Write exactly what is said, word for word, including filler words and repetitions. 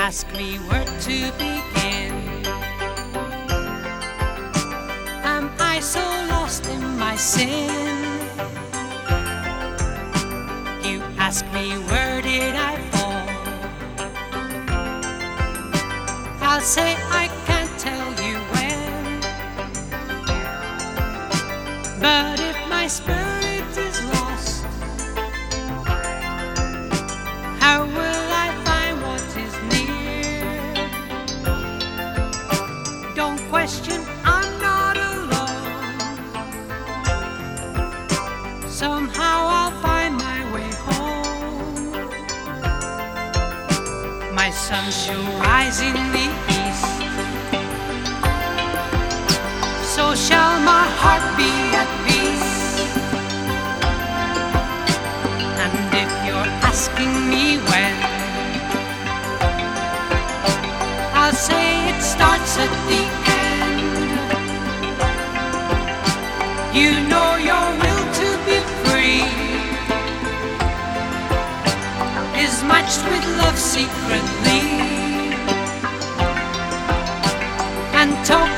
ask me where to begin. Am I so lost in my sin? You ask me where did I fall? I'll say I can't tell you when. But if my spirit is lost, how will I find what is near? Don't question, I'm not alone. Somehow I'll find my way home. My sun shall rise in the east, so shall my heart be at peace. And if you're asking me when, I'll say it starts at the end. You know your will to be free is matched with love secretly, and talk